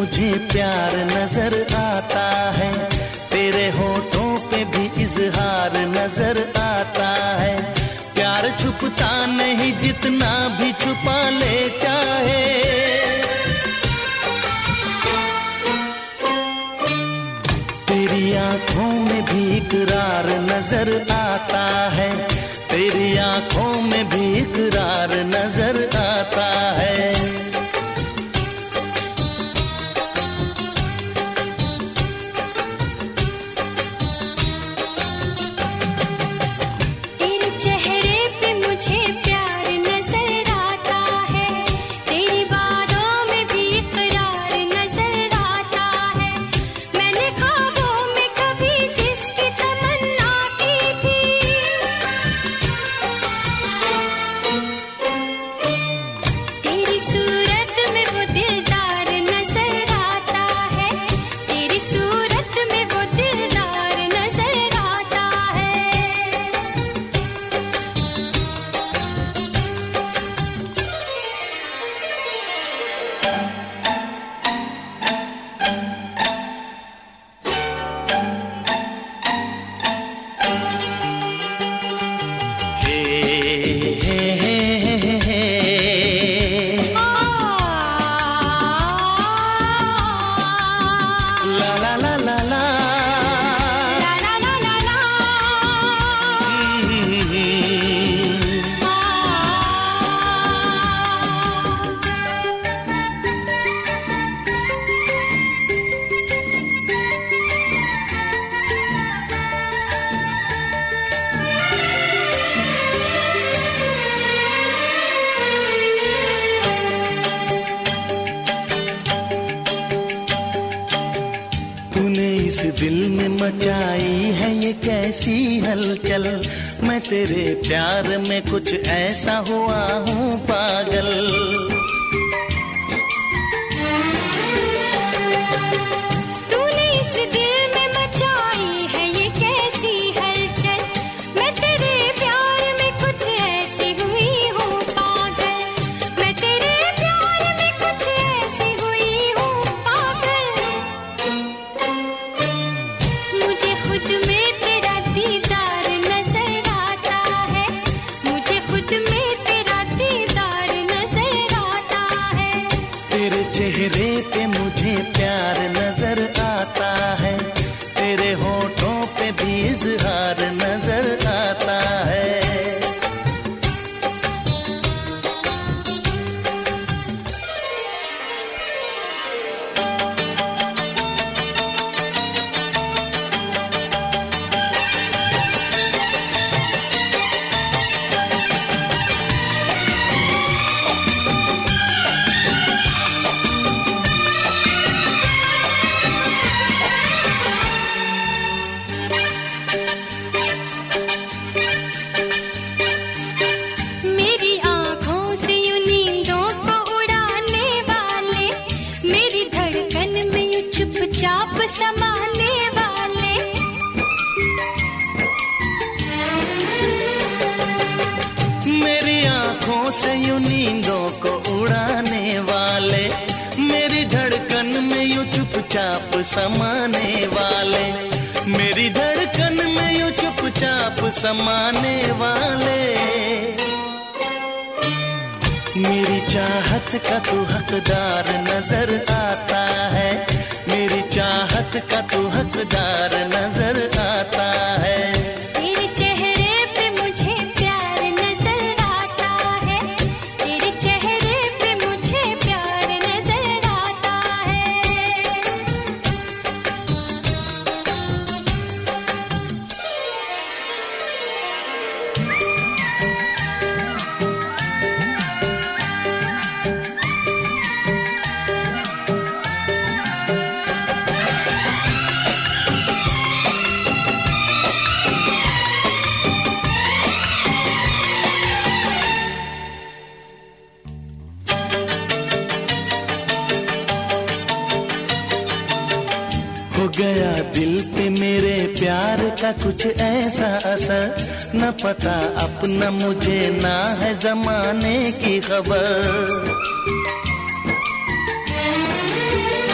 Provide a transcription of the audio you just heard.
मुझे प्यार नजर आता है, तेरे होठों पे भी इजहार नजर आता है। प्यार छुपता नहीं जितना भी छुपा ले चाहे, तेरी आंखों में भी इकरार नजर आता है, तेरी आंखों में भी इकरार नजर आता है। इस दिल में मचाई है ये कैसी हलचल, मैं तेरे प्यार में कुछ ऐसा हुआ हूँ पागल। तूने इस दिल में मचाई है ये कैसी हलचल, मैं तेरे प्यार में कुछ ऐसी हुई हूँ पागल, मैं तेरे प्यार में कुछ ऐसी हुई हूँ पागल। मुझे खुद में तेरा दीदार नजर आता है, मुझे खुद में तेरा दीदार नजर आता है। तेरे चेहरे पे मुझे प्यार नजर आता है, तेरे होठों पे भी इजहार नजर आता है। चाप समाने वाले मेरी आंखों से यूं नींदों को उड़ाने वाले, मेरी धड़कन में यूं चुपचाप समाने वाले, मेरी धड़कन में यूं चुपचाप समाने वाले। मेरी चाहत का तू हकदार नजर आता है, मेरी चाहत का तू हकदार नजर आता है। तेरे चेहरे पे मुझे प्यार नजर आता है, तेरे चेहरे पे मुझे प्यार नजर आता है। हो गया दिल पे मेरे प्यार का कुछ ऐसा असर, न पता अपना मुझे ना है जमाने की खबर।